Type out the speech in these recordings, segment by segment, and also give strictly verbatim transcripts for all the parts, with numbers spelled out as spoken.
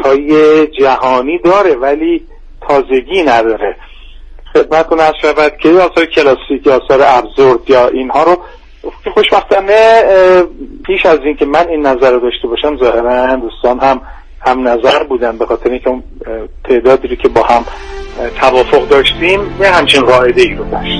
های جهانی داره ولی تازگی نداره. خدمتتون عرض شود که آثار کلاسیک، آثار ابزورد یا اینها رو خوشبختانه پیش از این که من این نظر رو داشته باشم ظاهرا دوستان هم هم نظر بودن، به خاطر اینکه اون تعدادی رو که با هم توافق داشتیم یه همچین قاعده ای رو داشت.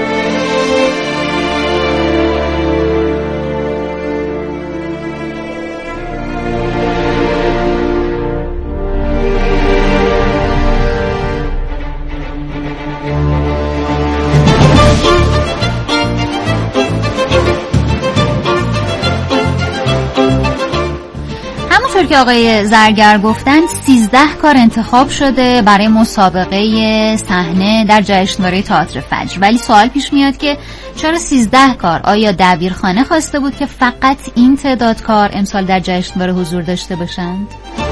که آقای زرگر گفتن سیزده کار انتخاب شده برای مسابقه صحنه در جشنواره تئاتر فجر، ولی سوال پیش میاد که چرا سیزده کار؟ آیا دبیرخانه خواسته بود که فقط این تعداد کار امسال در جشنواره حضور داشته باشند؟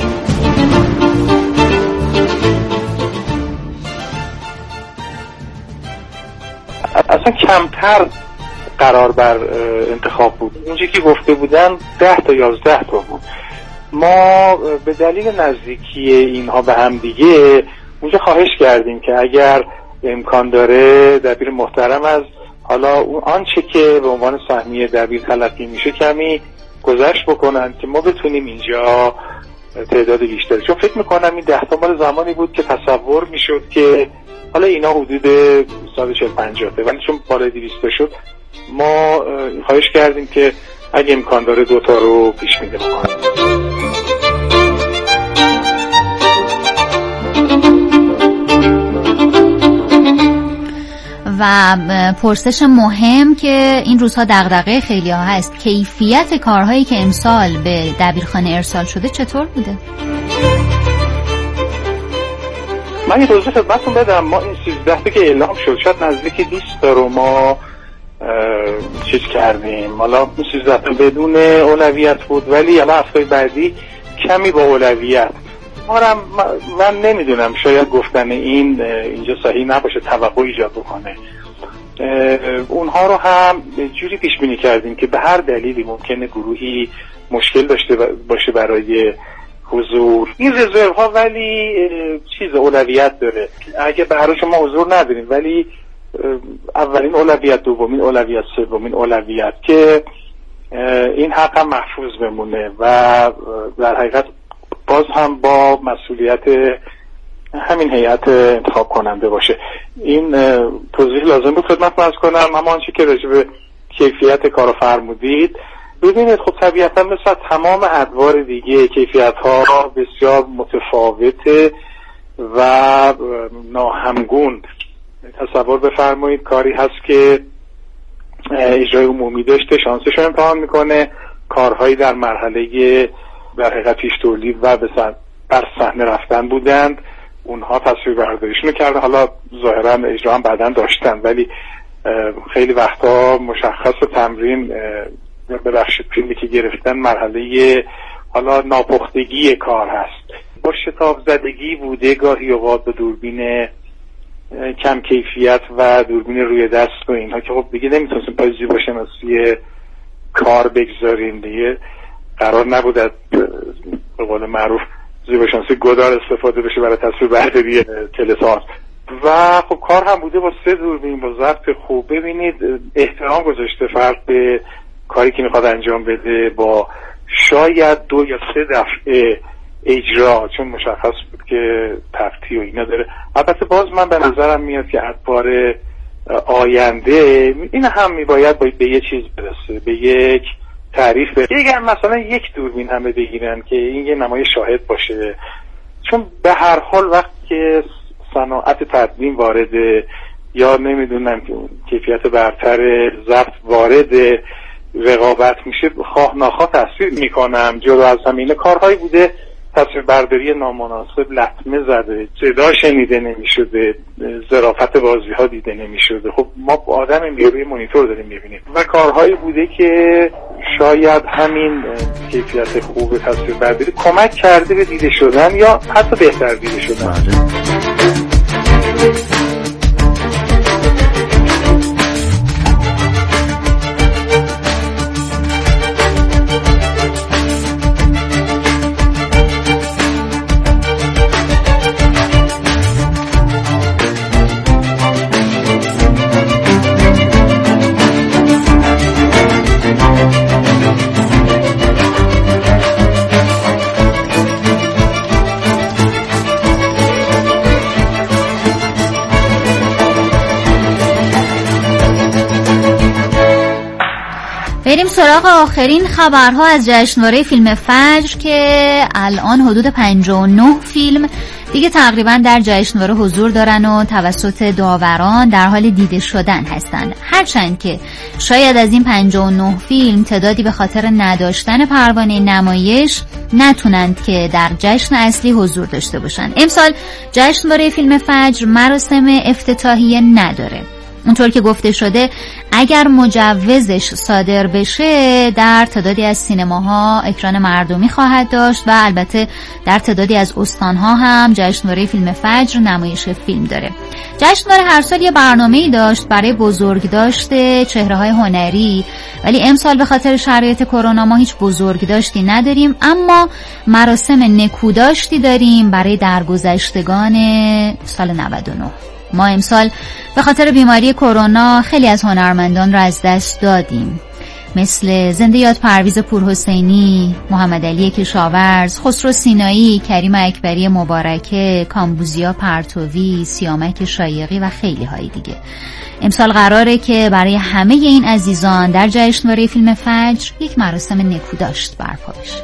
اصلا کمتر قرار بر انتخاب بود. اونجا که گفته بودن ده تا یازده تا بود. ما به دلیل نزدیکی اینها به هم دیگه اونجا خواهش کردیم که اگر امکان داره دبیر محترم از حالا اون آنچه که به عنوان سهمیه دبیر تلقی میشه کمی گذشت بکنن که ما بتونیم اینجا تعداد بیشتری، چون فکر میکنم این ده تا مال زمانی بود که تصور میشد که حالا اینا حدود صد و چهل پنجاه ولی چون بالای دویست شد ما خواهش کردیم که اگه امکان داره دوتا رو پیش میده بکنیم. و پرسش مهم که این روزها دغدغه خیلی ها هست، کیفیت کارهایی که امسال به دبیرخانه ارسال شده چطور بوده؟ من یه توضیح خدمتتون بدم. ما این سیزده تا که اعلام شد شاید نزدیک بیست تا رو ما چیز کردیم. حالا این سیزده تا بدون اولویت بود ولی حالا هفته بعدی کمی با اولویت. من نمیدونم شاید گفتن این اینجا صحیح نباشه، توقع ایجاد بکنه. اونها رو هم جوری پیش بینی کردیم که به هر دلیلی ممکنه گروهی مشکل داشته باشه برای حضور این رزرو ها، ولی چیز اولویت داره. اگه برای شما حضور نداریم ولی اولین اولویت، دومین اولویت، سومین اولویت که این حق هم محفوظ بمونه و در حقیقت باز هم با مسئولیت همین هیئت انتخاب کننده باشه. این توضیح لازم بود خدمتتون عرض کنم. اما آنچه که راجع به کیفیت کارو فرمودید، ببینید خب طبیعتا مثل تمام ادوار دیگه کیفیت ها بسیار متفاوته و ناهمگون. تصور بفرمایید کاری هست که اجرای عمومی داشته، شانسش رو امتحان میکنه، کارهایی در مرحله در حقیقت پیش تولید و بر صحنه رفتن بودند، اونها تصویر برداریشون کرده، حالا ظاهرا اجرا هم بعدن داشتن ولی خیلی وقتا مشخص و تمرین ببخشید فیلمی که گرفتن مرحله حالا ناپختگی کار هست، با شتاب زدگی بوده، گاهی اوقات با دوربین کم کیفیت و دوربین روی دست و اینها که خب دیگه نمیتونستیم پای زیباشناسی کار بگذاریم، دیگه قرار نبود از به قول معروف زیباشناسی گدار استفاده بشه برای تصویر برداری تلساز. و خب کار هم بوده با سه دوربین با ضبط خوب. ببینید احترام گذاشته فرد به کاری که میخواد انجام بده با شاید دو یا سه دفعه اجرا، چون مشخص بود که تفتی و اینا داره. البته باز من به نظرم میاد که ادوار آینده این هم میباید باید به یه چیز برسه، به یک تعریف. اگر مثلا یک دوربین همه بگیرن که این یه نمای شاهد باشه، چون به هر حال وقتی که صناعت تدوین وارده یا نمیدونم کیفیت برتر ضبط وارد رقابت میشه، خواه ناخواه تصویر میکنم جدا از همینه کارهایی بوده تصویر برداری نامناسب لطمه زده، صدا شنیده نمیشده، ظرافت بازی ها دیده نمیشده. خب ما آدم روی مانیتور داریم میبینیم و کارهایی بوده که شاید همین کیفیت خوب تصویر برداری کمک کرده به دیده شدن یا حتی بهتر دیده شدن. سراغ آخرین خبرها از جشنواره فیلم فجر که الان حدود پنجاه و نه فیلم دیگه تقریبا در جشنواره حضور دارن و توسط داوران در حال دیده شدن هستند. هرچند که شاید از این پنجاه و نه فیلم تعدادی به خاطر نداشتن پروانه نمایش نتونند که در جشن اصلی حضور داشته باشند. امسال جشنواره فیلم فجر مراسم افتتاحیه نداره. اونطور که گفته شده اگر مجوزش صادر بشه در تعدادی از سینماها اکران مردمی خواهد داشت و البته در تعدادی از استانها هم جشنواره فیلم فجر نمایش فیلم داره. جشنواره هر سال یه برنامه‌ای داشت برای بزرگداشت چهره‌های هنری، ولی امسال به خاطر شرایط کرونا ما هیچ بزرگداشتی نداریم، اما مراسم نکوداشتی داریم برای درگذشتگان سال نود و نه. ما امسال به خاطر بیماری کرونا خیلی از هنرمندان را از دست دادیم، مثل زنده یاد پرویز پورحسینی، محمد علی کشاورز، خسرو سینایی، کریم اکبری مبارکه، کامبوزیا پرتوی، سیامک شایقی و خیلی های دیگه. امسال قراره که برای همه این عزیزان در جشنواره فیلم فجر یک مراسم نکوداشت برپا بشه.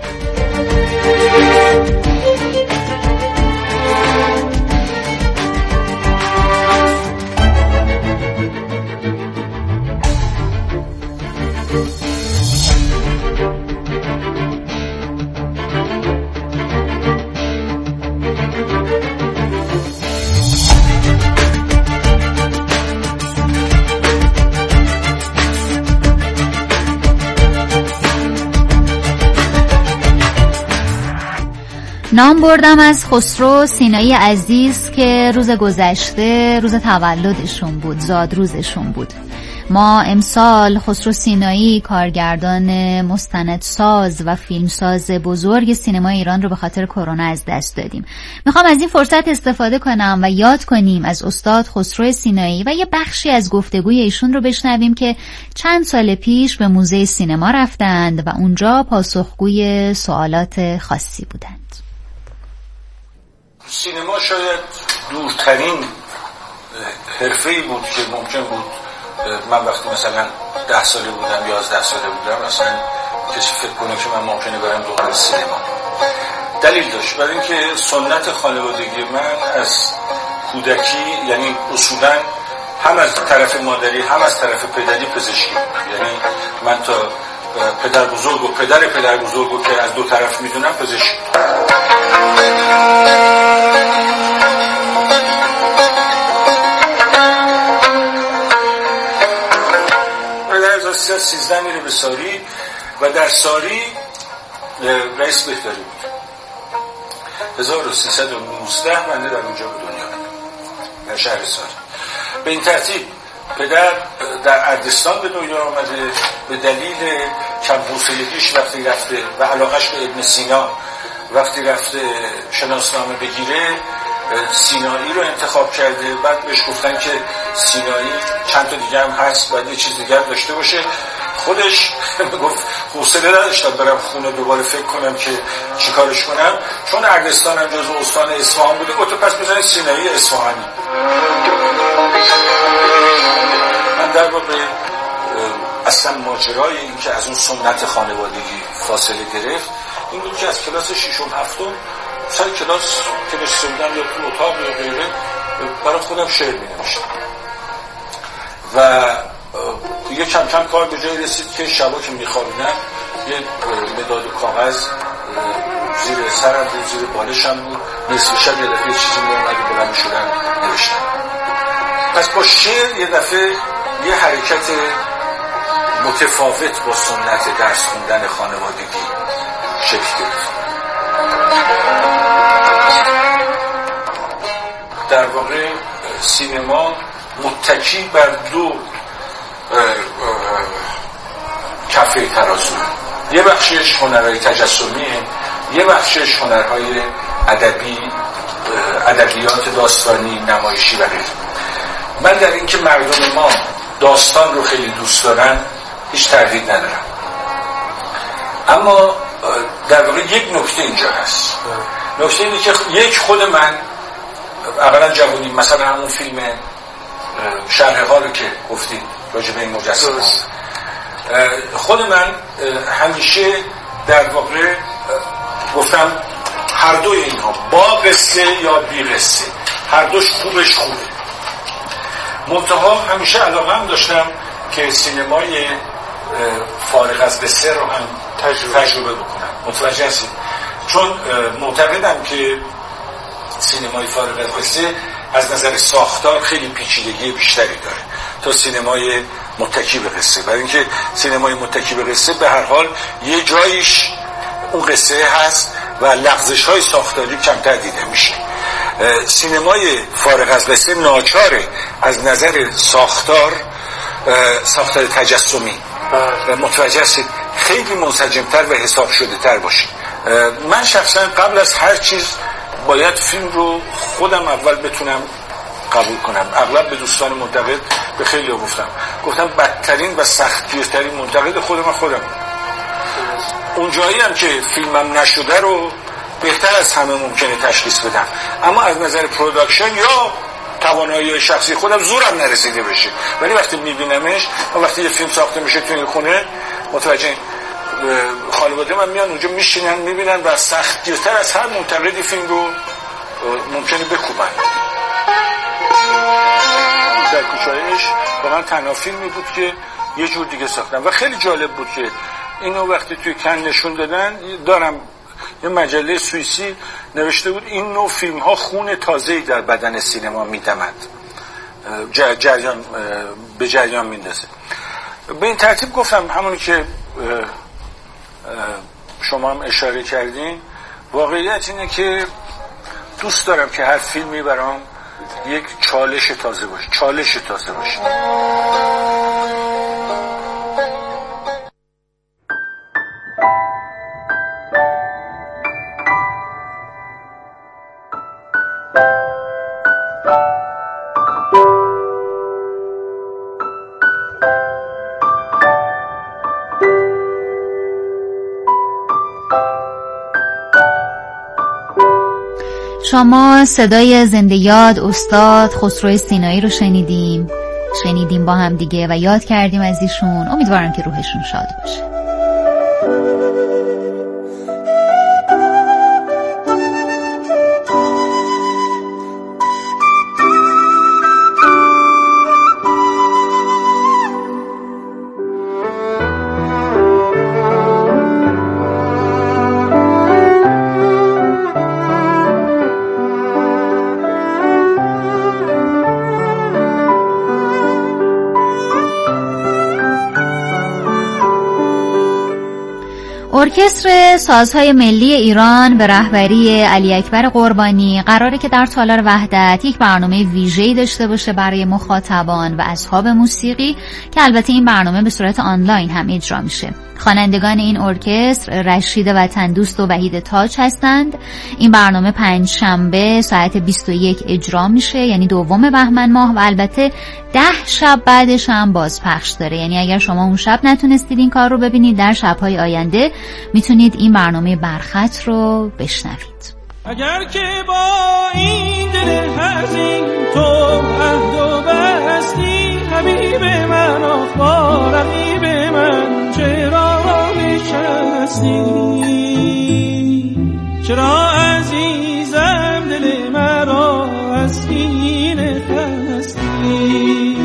نام بردم از خسرو سینایی عزیز که روز گذشته روز تولدشون بود، زادروزشون بود. ما امسال خسرو سینایی کارگردان مستندساز و فیلمساز بزرگ سینما ایران رو به خاطر کرونا از دست دادیم. میخوام از این فرصت استفاده کنم و یاد کنیم از استاد خسرو سینایی و یه بخشی از گفتگوی ایشون رو بشنویم که چند سال پیش به موزه سینما رفتند و اونجا پاسخگوی سوالات خاصی بودند. سینما شاید دورترین حرفه‌ای بود که ممکن بود من وقتی مثلا ده ساله بودم یازده ساله بودم اصلا کسی فکر کنه که من ممکنه برم دوران سینما. دلیل داشت، برای اینکه سنت خانوادگی من از کودکی، یعنی اصولا هم از طرف مادری هم از طرف پدری پزشکی بود. یعنی من تا پدر بزرگ و پدر پدر بزرگ که از دو طرف میدونم پزشکی. سیزده میره به ساری و در ساری رئیس بهداری بود. هزار و سیصد و نوزده بنده در اونجا به دنیا بود در شهر ساری. به این ترتیب پدر در اردستان به دنیا آمده، به دلیل کم حوصلگیش وقتی رفته و علاقش به ابن سینا وقتی رفته شناسنامه بگیره سینایی رو انتخاب کرده. بعد بهش گفتن که سینایی چند تا دیگه هم هست، باید یه چیز دیگه داشته باشه. خودش گفت حوصله نداشتم برم خونه دوباره فکر کنم که چی کارش کنم، چون اردستان هم جزو استان اصفهان بوده. گفت پس بزنید سینایی اصفهانی. من در واقع اصلا ماجرای این که از اون سنت خانوادگی فاصله گرفت این بود که از کلاس ششم هفتم سر کلاس که نشسته بودم یا تو اتاق یا غیره برای خودم شعر می نوشتم و یه کم کم کار به جایی رسید که شبا که می خوابیدم یه مداد کاغذ زیر سرم بود، زیر بالشم بود، نصف شب یه دفعه چیزی می اومد بلند می شدم نوشتم. پس با شعر یه دفعه یه حرکت متفاوت با سنت درس خوندن خانوادگی شکل گرفت. در واقع سینما متکی بر دو کفه ترازو، یه بخشش هنرهای تجسمیه، یه بخشش هنرهای ادبی، ادبیات داستانی، نمایشی و غیره. من در این که مردم ما داستان رو خیلی دوست دارن هیچ تردید ندارم، اما در واقع یک نکته اینجا هست. نکته اینه که یک خود من اولا جوانی مثلا همون فیلم شرح ها رو که گفتید راجع به این مجسمه خود من همیشه در واقع گفتم هر دوی اینها با قصه یا بی قصه هر دوش خوبش خوبه. منتها همیشه علاقه هم داشتم که سینمای فارغ از قصه رو هم تجربه, تجربه بکنم. متوجه هستید؟ چون معتقدم که سینمای فارغ از قصه از نظر ساختار خیلی پیچیدگی بیشتری داره تا سینمای متکی به قصه، برای اینکه سینمای متکی به قصه به هر حال یه جایش اون قصه هست و لغزش های ساختاری کمتر دیده میشه. سینمای فارغ از قصه ناچاره از نظر ساختار ساختار تجسمی متوجه هستید خیلی منسجمتر و حساب شده تر باشه. من شخصا قبل از هر چیز باید فیلم رو خودم اول بتونم قبول کنم. اغلب به دوستان منتقد به خیلی گفتم گفتم بدترین و سختگیرترین منتقد خودم خودم. اون جایی هم که فیلمم نشده رو بهتر از همه ممکنه تشخیص بدم، اما از نظر پروداکشن یا توانایی شخصی خودم زورم نرسیده بشه، ولی وقتی میبینمش و وقتی یه فیلم ساخته میشه توی خونه متوجه خانواده من میان اونجا میشینن میبینن و سختگیرتر از هر منتقدی فیلم رو ممکنه بکوبن. در کوچه‌اش واقعا تنها فیلمی بود که یه جور دیگه ساختم و خیلی جالب بود که اینو وقتی توی کن نشون دادن. دارم یه مجله سوئیسی نوشته بود این نوع فیلم ها خون تازه‌ای در بدن سینما میدمد، جریان به جریان میندازه. به این ترتیب گفتم همونی که شما هم اشاره کردین، واقعیت اینه که دوست دارم که هر فیلمی برام یک چالش تازه باشه، چالش تازه باشه. شما صدای زنده یاد استاد خسرو سینایی رو شنیدیم شنیدیم با هم دیگه و یاد کردیم از ایشون. امیدوارم که روحشون شاد باشه. ارکستر سازهای ملی ایران به رهبری علی اکبر قربانی قراره که در تالار وحدت یک برنامه ویژه‌ای داشته باشه برای مخاطبان و اصحاب موسیقی که البته این برنامه به صورت آنلاین هم اجرا میشه. خوانندگان این ارکستر رشید وطندوست و وحید تاج هستند. این برنامه پنج شنبه ساعت بیست و یک اجرا میشه، یعنی دوم بهمن ماه، و البته ده شب بعدش هم بازپخش داره. یعنی اگر شما اون شب نتونستید این کار رو ببینید، در شب‌های آینده میتونید این برنامه برخط رو بشنوید. اگر که با این دل حزین تو عهد و بستی، حبیب من آخوا رقیب من چرا نشستی؟ چرا عزیزم دل مرا از کینه خستی؟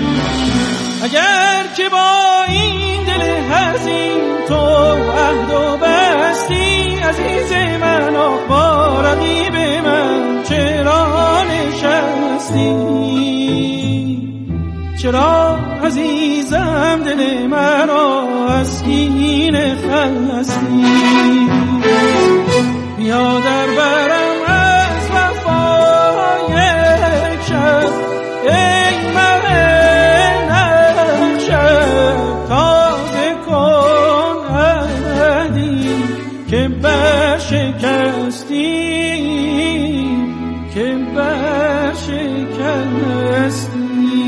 اگر که با این دل حزین تو عهد و بستی، عزیز من آخوا رقیب من چرا نشستی؟ چرا عزیزم دل مرا از کینه خستی؟ بیا در برم از وفا یک شب، ای مه نقشب تازه کن عهدی که برشکستی، که برشکستی.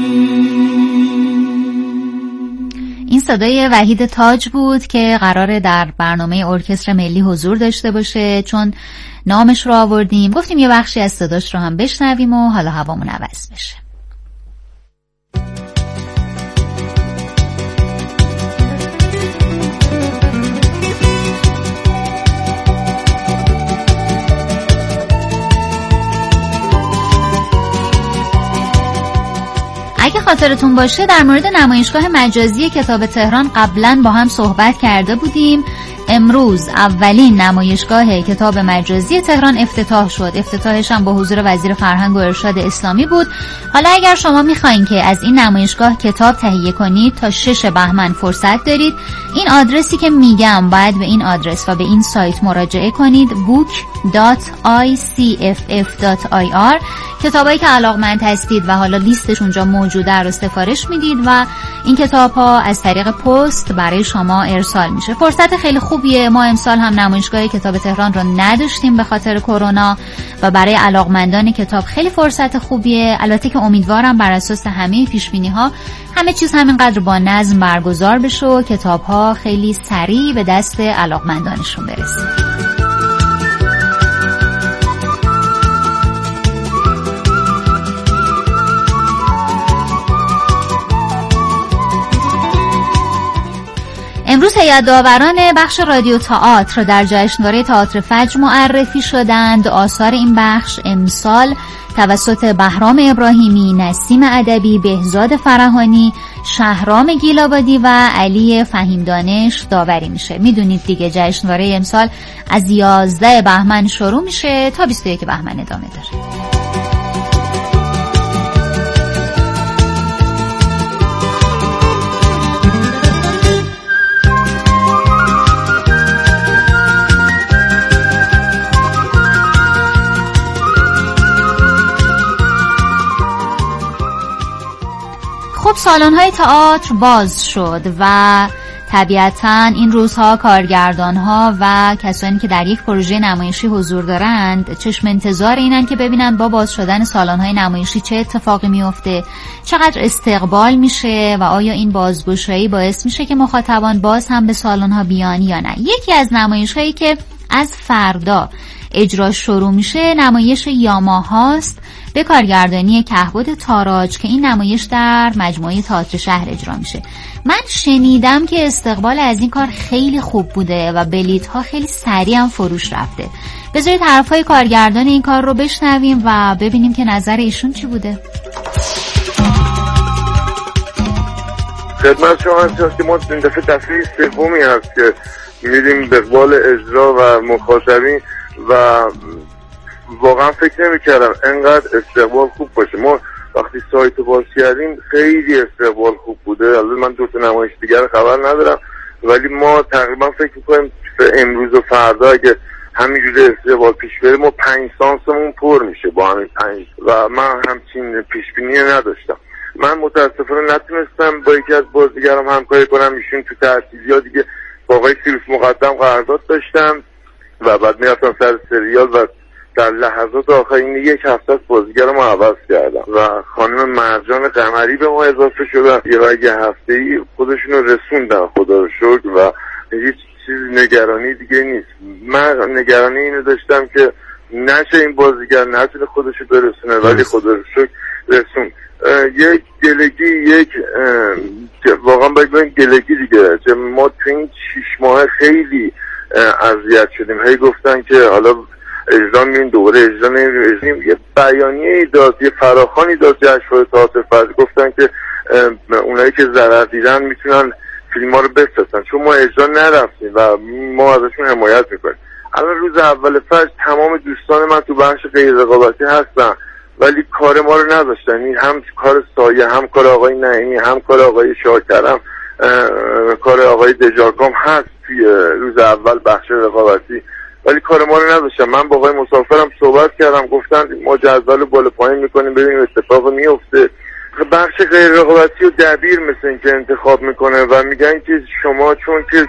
این صدای وحید تاج بود که قراره در برنامه ارکستر ملی حضور داشته باشه. چون نامش رو آوردیم گفتیم یه بخشی از صداش رو هم بشنویم و حالا هوامون عوض بشه. خاطرتون باشه در مورد نمایشگاه مجازی کتاب تهران قبلا با هم صحبت کرده بودیم. امروز اولین نمایشگاه کتاب مجازی تهران افتتاح شد. افتتاحش هم با حضور وزیر فرهنگ و ارشاد اسلامی بود. حالا اگر شما میخواین که از این نمایشگاه کتاب تهیه کنید تا شش بهمن فرصت دارید. این آدرسی که میگم باید به این آدرس و به این سایت مراجعه کنید book دات آی سی اف اف دات آی آر. کتابایی که علاقمند هستید و حالا لیستش اونجا موجوده رو سفارش میدید و این کتاب ها از طریق پست برای شما ارسال میشه. فرصت خیلی خوبیه. ما امسال هم نمایشگاه کتاب تهران رو نداشتیم به خاطر کرونا و برای علاقمندان کتاب خیلی فرصت خوبیه. البته که امیدوارم بر اساس همه پیشبینی ها همه چیز همینقدر با نظم برگزار بشه و کتاب ها خیلی سریع به دست علاقمندانشون برسه. امروز هیئت داوران بخش رادیو تئاتر در جشنواره تئاتر فجر معرفی شدند. آثار این بخش امسال توسط بهرام ابراهیمی، نسیم ادبی، بهزاد فرهانی، شهرام گیلابادی و علی فهیم دانش داوری میشه. میدونید دیگه جشنواره امسال از یازده بهمن شروع میشه تا بیست و یک بهمن ادامه داره. خب سالن‌های تئاتر باز شد و طبیعتاً این روزها کارگردان‌ها و کسانی که در یک پروژه نمایشی حضور دارند چشم انتظار اینن که ببینن با باز شدن سالن‌های نمایشی چه اتفاقی میفته، چقدر استقبال میشه و آیا این بازگشایی باعث میشه که مخاطبان باز هم به سالن‌ها بیان یا نه. یکی از نمایش‌هایی که از فردا اجرا شروع میشه نمایش یاماهاست به کارگردانی کهبد تاراج که این نمایش در مجموعه تئاتر شهر اجرا میشه. من شنیدم که استقبال از این کار خیلی خوب بوده و بلیط ها خیلی سریع هم فروش رفته. بذارید حرفای کارگردان این کار رو بشنویم و ببینیم که نظر ایشون چی بوده. خدمت شما هست که ما این دفعه دفعه سومی هست که میریم به قبال اجرا و مخاطبین و واقعا فکر نمی کردم انقدر استقبال خوب باشه. ما وقتی سایت رو باز کردیم خیلی استقبال خوب بوده. البته من دو تا نمایش دیگر خبر ندارم ولی ما تقریبا فکر میکنیم امروز و فردا اگه همینجوری استقبال پیش بره ما پنج سانسمون پر میشه با همین پنج و من همچین پیشبینی نداشتم. من متاسفانه نتونستم با یکی از بازیگرام همکاری کنم. ایشون تو ترتیبیا دیگه با آقای سیروس مقدم قرارداد داشتم و بعد میرفتم سر سریال و در لحظات آخرین یک هفته از بازیگر ما عوض کردم و خانم مرجان قمری به ما اضافه شدن. یه یه هفته ای خودشون رو رسوندن خدا رو شکر و هیچ چیز نگرانی دیگه نیست. من نگرانی اینو داشتم که نشه این بازیگر نتونه خودشو برسونه ولی خدا رو شکر رسون. یک گلگی یک واقعا باید بگم گلگی دیگه که ما تو این شیش ماه خیلی اذیت شدیم. هی گفتن که حالا اجرا میریم دوباره اجرا نمیریم. یه بیانیه داد یه فراخوانی داد جشنواره تئاتر فجر گفتن که اونایی که ضرر دیدن میتونن فیلم ها رو بفرستن چون ما اجرا نرفتیم و ما ازشون حمایت میکنیم. الان روز اول فجر تمام دوستان من تو بخش غیر رقابتی هستن ولی کار ما رو نداشتن. این هم کار سایه هم کار آقای نعیمی هم کار آقای شاکرم کار آقای دژارکام هست توی روز اول بخش رقابتی ولی کار ما رو نداشتن. من با آقای مسافرم صحبت کردم گفتن ما جدول بالا پایین میکنیم ببینیم اتفاق میفته. بخش غیر رقابتی و دبیر مثل این که انتخاب میکنه و میگن که شما چون که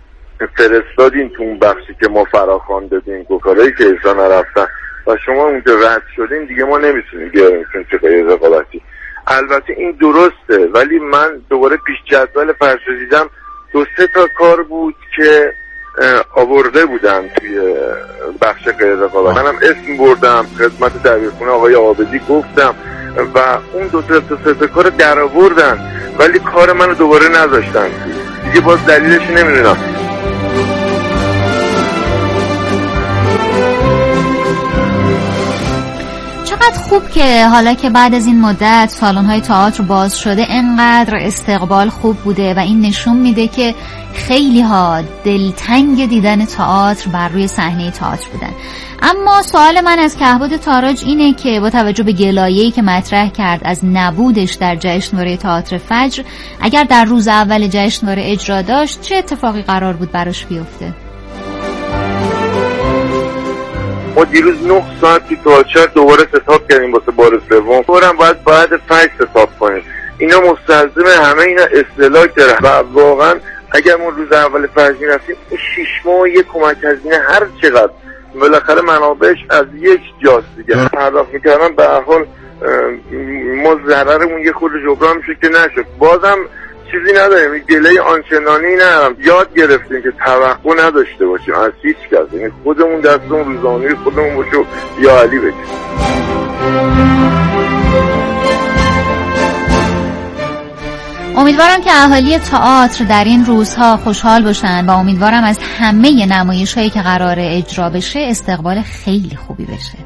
فرستادین تو اون بخشی که ما فراخوان دادیم گوکارایی که اجرا نرفتن و شما اونجا رد شدین دیگه ما نمیتونیم بیاریم چون چه غیر رقابتی. البته این درسته ولی من دوباره پیش جدول فرستادم دو سه تا کار بود که آورده بودن توی بخش غیر رقابتی. منم اسم بردم خدمت دبیرخونه آقای عابدی گفتم و اون دو تا سه تا کار در آوردن ولی کار منو دوباره نذاشتن دیگه. باز دلیلش نمیدونم. چقدر خوب که حالا که بعد از این مدت سالن‌های تئاتر باز شده انقدر استقبال خوب بوده و این نشون میده که خیلی ها دلتنگ دیدن تئاتر بر روی صحنه تئاتر بودن. اما سوال من از کهبد تاراج اینه که با توجه به گلایه‌ای که مطرح کرد از نبودش در جشنواره تئاتر فجر، اگر در روز اول جشنواره اجرا داشت چه اتفاقی قرار بود براش بیفته؟ ما دیروز نه ساعت تو تئاتر دوباره ستاپ کردیم واسه بار سوم. فورم باید بعد پنج ستاپ کنیم. اینا مستلزم همه اینا اصطلاح داره و واقعا اگر ما روز اول فجر می‌رفتیم این شش ماه یک کمک هزینه هر چقدر بالاخره منابعش از یک جاست دیگه پرداخت می‌کردن، به هر حال ما ضررمون یه خورده جبران میشه که نشد. بازم چیزی نداریم، گله آنچنانی ندارم. یاد گرفتیم که توقع نداشته باشیم از هیچ کس، یعنی خودمون دستمون روزانه‌ای خودمون باشه و یا علی بگیم. امیدوارم که اهالی تئاتر در این روزها خوشحال باشن و امیدوارم از همه نمایش‌هایی که قراره اجرا بشه استقبال خیلی خوبی بشه.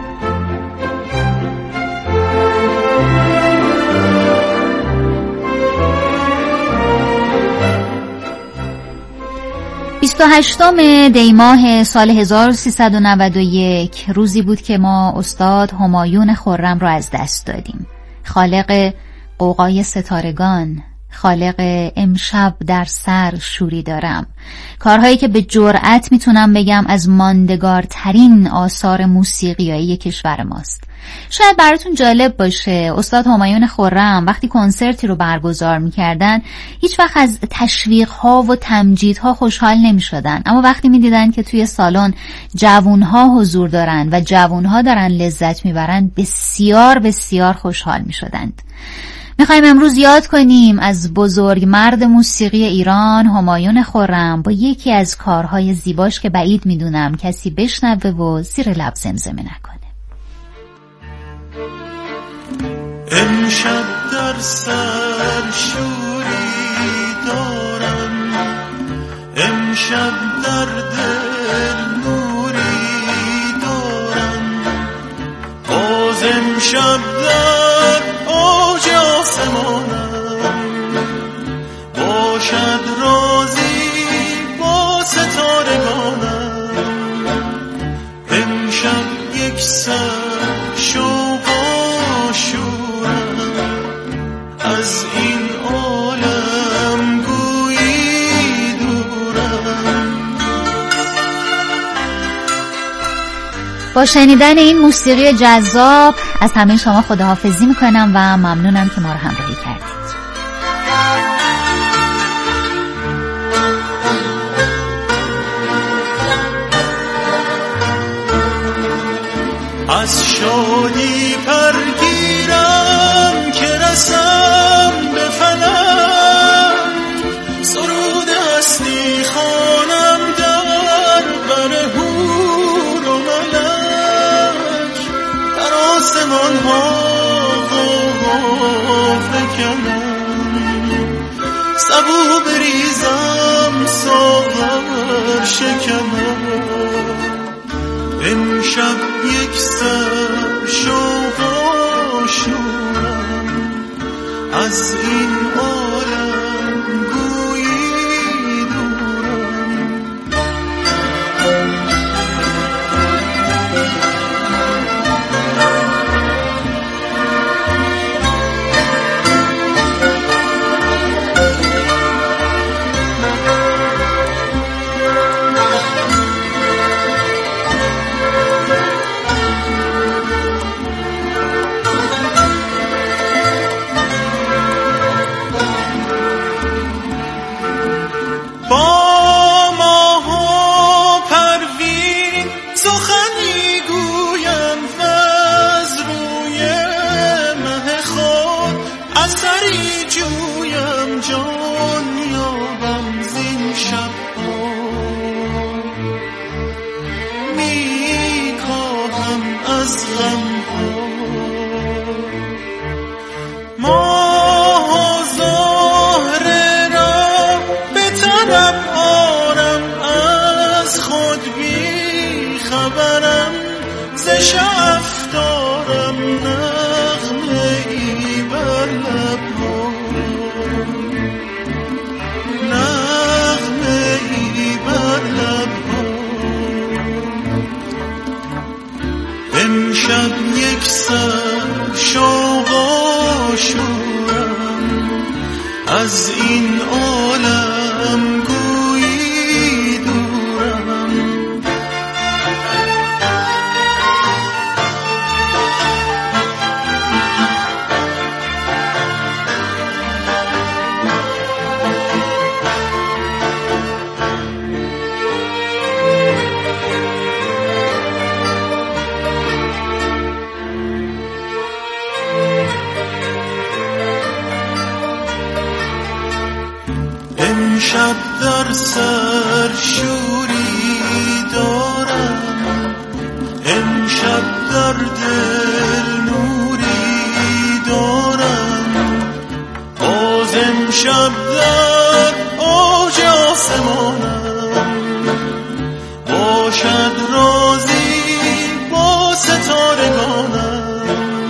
بیست و هشتم دی ماه سال هزار و سیصد و نود و یک روزی بود که ما استاد همایون خرم را از دست دادیم. خالق غوغای ستارگان، خالق امشب در سر شوری دارم، کارهایی که به جرأت میتونم بگم از ماندگارترین آثار موسیقیایی کشور ماست. شاید براتون جالب باشه استاد همایون خرم وقتی کنسرتی رو برگزار میکردن هیچ وقت از تشویق‌ها و تمجیدها خوشحال نمیشدن، اما وقتی میدیدن که توی سالن جوانها حضور دارن و جوانها دارن لذت میبرن بسیار بسیار خوشحال میشدند. میخوایم امروز یاد کنیم از بزرگ مرد موسیقی ایران همایون خرم با یکی از کارهای زیباش که بعید میدونم کسی بشنوه و زیر لب زمزمه نکنه. امشب در سر شوری دارم، امشب در دل نوری دارم، باز امشب در اوج آسمانم، باشد رازی با ستارگانم، امشب یک سر شوق و شورم، از این عالم گویی دورم. با شنیدن این موسیقی جذاب از همه شما خداحافظی میکنم و ممنونم که ما رو همراهی کردید. از شادی پرگیرم که رسم به فلک، سرود هستی خوانم در بر حور و ملک، در آسمان ها غوغا فکنم، سبو بریزم ساغر شکنم، امشب یک سر شوق و شورم، از این عالم گویی دورم. شف دارم نغمه ای بر لبها، نغمه ای بر لبها. امشب یک سر شوق آشورم، از این عالم گویی دورم. امشب در سر شوری دارم، امشب در دل نوری دارم. باز امشب در اوج آسمانم، باشد رازی با ستارگانم.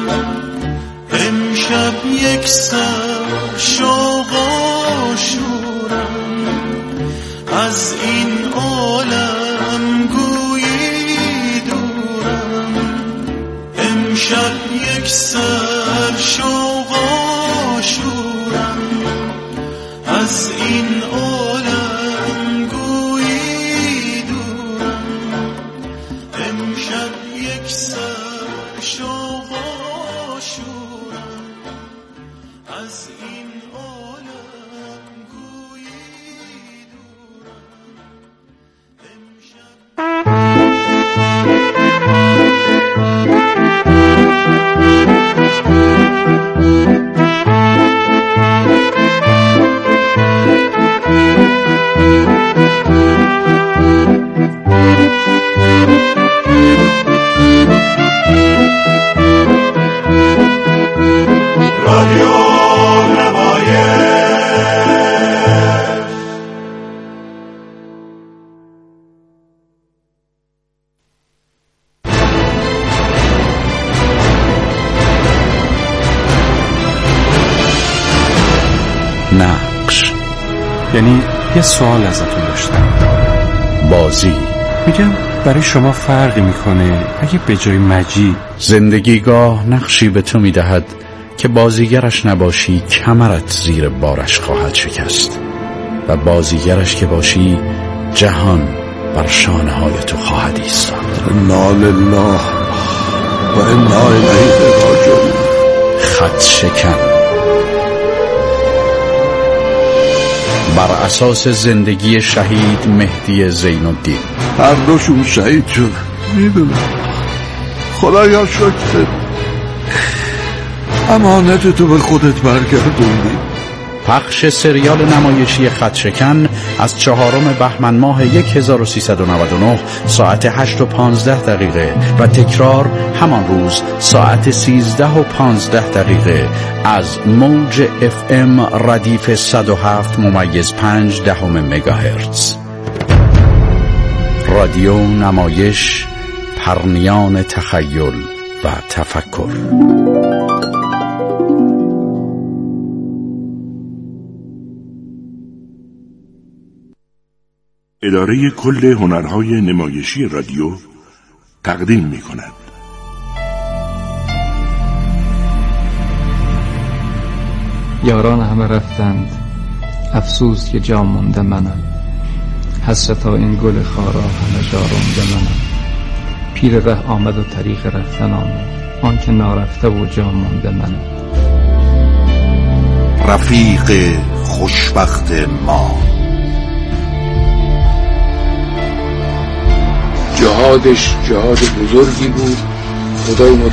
امشب یک سر شوق آشورم، از این عالم گویی دورم. امشب یک سر شوق آشورم، از این عالم گویی دورم. امشب یک سر شوق آشورم، از این عالم گویی دورم. نقش یعنی یه سوال ازتون داشتم. بازی میگم برای شما فرقی میکنه اگه به جای مجید زندگیگاه نقشی به تو میدهد که بازیگرش نباشی کمرت زیر بارش خواهد شکست و بازیگرش که باشی جهان بر شانه های تو خواهد ایستاد. انا لله و انا الیه راجعون. خط شکن بر اساس زندگی شهید مهدی زین الدین. هر دوشون شهید شد، میدونم. خدایا شکر امانت تو به خودت برگردوندی. پخش سریال نمایشی خط شکن از چهارم بهمن ماه هزار و سیصد و نود و نه ساعت هشت و پانزده دقیقه و تکرار همان روز ساعت سیزده و پانزده دقیقه از موج اف ام ردیف صد و هفت ممیز پنج دهم مگاهرتز. رادیو نمایش، پرنیان تخیل و تفکر. اداره کل هنرهای نمایشی رادیو تقدیم می کند. یاران همه رفتند، افسوس که جا مونده منم. حسرتا این گل خارا همه جا رونده منم. پیر ره آمد و طریق رفتن آمد، آن که نارفته و جا مونده منم. رفیق خوشبخت ما جهادش جهاد بزرگی بود. خدای